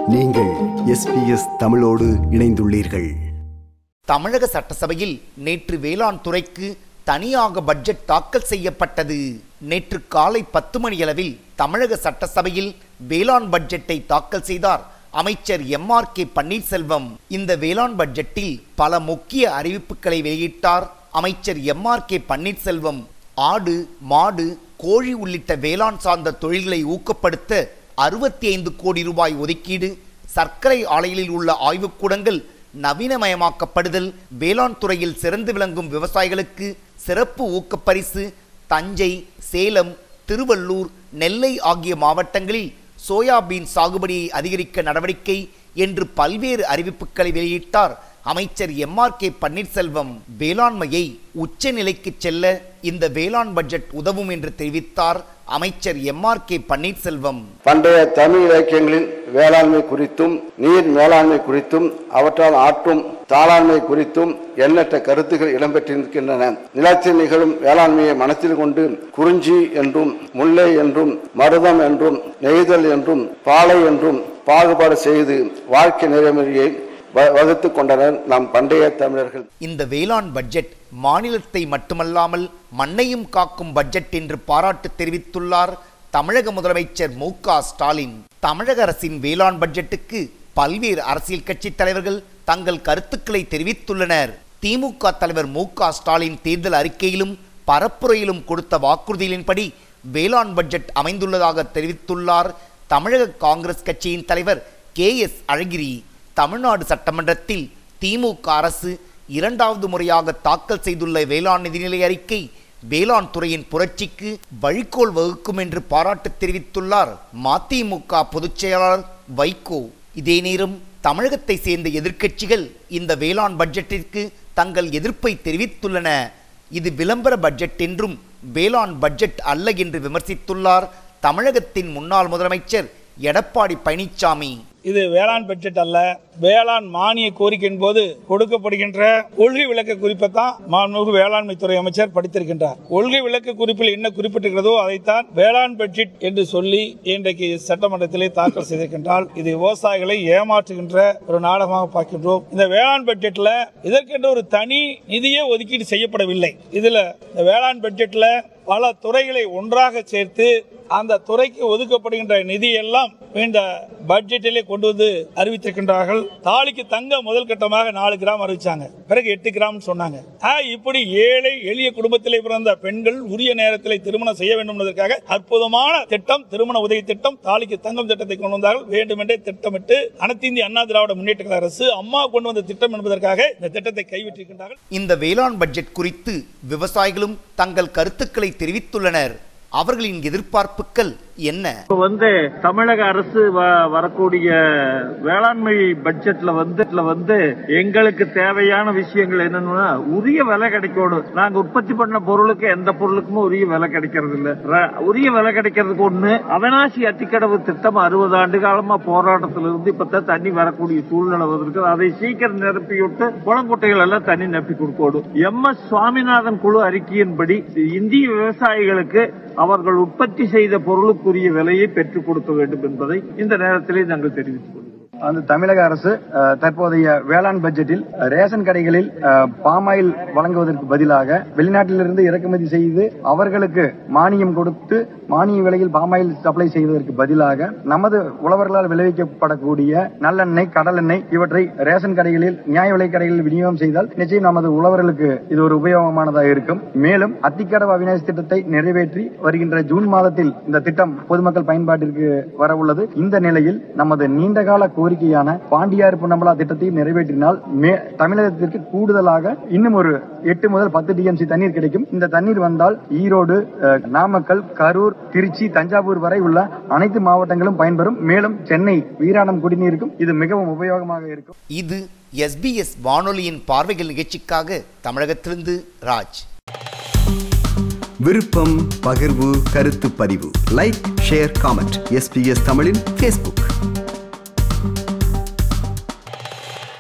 நீங்கள் SBS தமிழோடு இணைந்துள்ளீர்கள். தமிழக சட்டசபையில் நேற்று வேளாண் துறைக்கு தனியாக பட்ஜெட் தாக்கல் செய்யப்பட்டது. நேற்று காலை 10 மணியளவில் தமிழக சட்டசபையில் வேளாண் பட்ஜெட்டை தாக்கல் செய்தார் அமைச்சர் MRK பன்னீர்செல்வம். இந்த வேளாண் பட்ஜெட்டில் பல முக்கிய அறிவிப்புகளை வெளியிட்டார் அமைச்சர் MRK பன்னீர்செல்வம். ஆடு, மாடு, கோழி உள்ளிட்ட வேளாண் சார்ந்த தொழில்களை ஊக்கப்படுத்த 65 கோடி ரூபாய் ஒதுக்கீடு, சர்க்கரை ஆலைகளில் உள்ள ஆய்வுக்கூடங்கள் நவீனமயமாக்கப்படுதல், வேளாண் துறையில் சிறந்து விளங்கும் விவசாயிகளுக்கு சிறப்பு ஊக்கப்பரிசு, தஞ்சை, சேலம், திருவள்ளூர், நெல்லை ஆகிய மாவட்டங்களில் சோயாபீன் சாகுபடியை அதிகரிக்க நடவடிக்கை என்று பல்வேறு அறிவிப்புகளை வெளியிட்டார் அமைச்சர் MRK பன்னீர்செல்வம். வேளாண்மையை உச்ச நிலைக்கு செல்ல இந்த வேளாண் பட்ஜெட் உதவும் என்று தெரிவித்தார் அமைச்சர் MRK பன்னீர்செல்வம். பண்டைய தமிழ் இலக்கியங்களில் வேளாண்மை குறித்தும் நீர் மேலாண்மை குறித்தும் அவற்றால் ஆற்றும் தாளாண்மை குறித்தும் எண்ணற்ற கருத்துக்கள் இடம்பெற்றிருக்கின்றன. நிலத்தில் நிகழும் வேளாண்மையை மனத்தில் கொண்டு குறிஞ்சி என்றும், முல்லை என்றும், மருதம் என்றும், நெய்தல் என்றும், பாலை என்றும் பாகுபாடு செய்து வாழ்க்கை நெறிமுறையை வகுத்து கொண்டனர் நம் பண்டைய தமிழர்கள். இந்த வேளாண் பட்ஜெட் மாநிலத்தை மட்டுமல்லாமல் மண்ணையும் காக்கும் பட்ஜெட் என்று பாராட்டு தெரிவித்துள்ளார் தமிழக முதலமைச்சர் MK ஸ்டாலின். தமிழக அரசின் வேளாண் பட்ஜெட்டுக்கு பல்வேறு அரசியல் கட்சி தலைவர்கள் தங்கள் கருத்துக்களை தெரிவித்துள்ளனர். திமுக தலைவர் MK ஸ்டாலின் தேர்தல் அறிக்கையிலும் பரப்புரையிலும் கொடுத்த வாக்குறுதிகளின்படி வேளாண் பட்ஜெட் அமைந்துள்ளதாக தெரிவித்துள்ளார் தமிழக காங்கிரஸ் கட்சியின் தலைவர் KS அழகிரி. தமிழ்நாடு சட்டமன்றத்தில் திமுக அரசு 2வது முறையாக தாக்கல் செய்துள்ள வேளாண் நிதிநிலை அறிக்கை வேளாண் துறையின் புரட்சிக்கு வழிகோல் வகுக்கும் என்று பாராட்டு தெரிவித்துள்ளார் மதிமுக பொதுச் செயலாளர் வைகோ. இதே நேரம் தமிழகத்தை சேர்ந்த எதிர்க்கட்சிகள் இந்த வேளாண் பட்ஜெட்டிற்கு தங்கள் எதிர்ப்பை தெரிவித்துள்ளன. இது விளம்பர பட்ஜெட் என்றும் வேளாண் பட்ஜெட் அல்ல என்று விமர்சித்துள்ளார் தமிழகத்தின் முன்னாள் முதலமைச்சர் எடப்பாடி பழனிசாமி. இது வேளாண் பட்ஜெட் அல்ல, வேளாண் மானிய கோரிக்கையின் போது கொடுக்கப்படுகின்ற கொள்கை விளக்க குறிப்பை தான் மாண்புமிகு வேளாண்மை துறை அமைச்சர் படித்திருக்கின்றார். கொள்கை விளக்க குறிப்பில் என்ன குறிப்பிட்டிருக்கிறதோ அதைத்தான் வேளாண் பட்ஜெட் என்று சொல்லி இன்றைக்கு சட்டமன்றத்திலே தாக்கல் செய்திருக்கின்றால் இது விவசாயிகளை ஏமாற்றுகின்ற ஒரு நாடகமாக பார்க்கின்றோம். இந்த வேளாண் பட்ஜெட்ல இதற்கென்று ஒரு தனி நிதியே ஒதுக்கீடு செய்யப்படவில்லை. இதுல இந்த வேளாண் பட்ஜெட்ல பல துறைகளை ஒன்றாக சேர்த்து அந்த துறைக்கு ஒதுக்கப்படுகின்ற நிதி எல்லாம் இந்த பட்ஜெட்டிலே கொண்டு வந்து அறிவித்திருக்கின்றார்கள். தாலிக்கு தங்க முதல் கட்டமாக 4 கிராம் அறிவிச்சாங்க, பிறகு 8 கிராம் சொன்னாங்க. இப்படி ஏழை எளிய குடும்பத்திலே பிறந்த பெண்கள் உரிய நேரத்தில் திருமணம் செய்ய வேண்டும் என்பதற்காக அற்புதமான திட்டம், திருமண உதவி திட்டம், தாலிக்கு தங்கம் திட்டத்தை கொண்டு வந்தார்கள். வேண்டுமென்றே திட்டமிட்டு அனைத்து இந்திய அண்ணா திராவிட முன்னேற்ற கழக அரசு அம்மா கொண்டு வந்த திட்டம் என்பதற்காக இந்த திட்டத்தை கைவிட்டிருக்கின்றார்கள். இந்த வேளாண் பட்ஜெட் குறித்து விவசாயிகளும் தங்கள் கருத்துக்களை தெரிவித்துள்ளனர். அவர்களின் எதிர்பார்ப்புகள் என்ன? தமிழக அரசு வரக்கூடிய வேளாண்மை பட்ஜெட்ல எங்களுக்கு தேவையான விஷயங்கள் என்னன்னா உரிய விலை கிடைக்கணும். நாங்க உற்பத்தி பண்ண பொருளுக்கு எந்த பொருளுக்குமே உரிய விலை கிடைக்கிறது இல்ல. உரிய விலை கிடைக்கிறதுக்கு ஒண்ணு அவிநாசி அத்திக்கடவு திட்டம் 60 ஆண்டு காலமா போராட்டத்திலிருந்து இப்பதான் தண்ணி வரக்கூடிய சூழ்நிலை வந்திருக்கு. அதை சீக்கிரம் நிரப்பி விட்டு குளங்குட்டைகள் எல்லாம் தண்ணி நிரப்பி கொடுக்கணும். MS சுவாமிநாதன் குழு அறிக்கையின்படி இந்திய விவசாயிகளுக்கு அவர்கள் உற்பத்தி செய்த பொருளுக்குரிய விலையை பெற்றுக் கொடுக்க வேண்டும் என்பதை இந்த நேரத்திலே நாங்கள் தெரிவித்துக் கொள்கிறோம். அந்த தமிழக அரசு தற்போதைய வேளாண் பட்ஜெட்டில் ரேஷன் கடைகளில் பாமாயில் வழங்குவதற்கு பதிலாக வெளிநாட்டிலிருந்து இறக்குமதி செய்து அவர்களுக்கு மானியம் கொடுத்து மானிய விலையில் பாமாயில் சப்ளை செய்வதற்கு பதிலாக நமது உழவர்களால் விளைவிக்கப்படக்கூடிய நல்லெண்ணெய், கடலெண்ணெய் இவற்றை ரேஷன் கடைகளில் நியாய விலை கடைகளில் விநியோகம் செய்தால் நிச்சயம் நமது உழவர்களுக்கு இது ஒரு உபயோகமானதாக இருக்கும். மேலும் அத்திக்கடவு அவிநாசி திட்டத்தை நிறைவேற்றி வருகின்ற ஜூன் மாதத்தில் இந்த திட்டம் பொதுமக்கள் பயன்பாட்டிற்கு வர உள்ளது. இந்த நிலையில் நமது நீண்டகால கோரிக்கையான பாண்டியாறு புன்னம்பலா திட்டத்தை நிறைவேற்றினால் தமிழகத்திற்கு கூடுதலாக இன்னும் ஒரு 8 முதல் 10 TMC தண்ணீர் கிடைக்கும். இந்த தண்ணீர் வந்தால் ஈரோடு, நாமக்கல், கரூர், திருச்சி, தஞ்சாவூர் வரை உள்ள அனைத்து மாவட்டங்களும் பயன்பெறும். மேலும் சென்னை வீராணம் குடிநீருக்கும் இது மிகவும் உபயோகமாக இருக்கும். இது SBS வானொலியின் பார்வைகள் நிகழ்ச்சிக்காக தமிழகத்திலிருந்து ராஜ். விருப்பம், பகிர்வு, கருத்து பதிவு, லைக், ஷேர், காமெண்ட். SBS தமிழின் Facebook.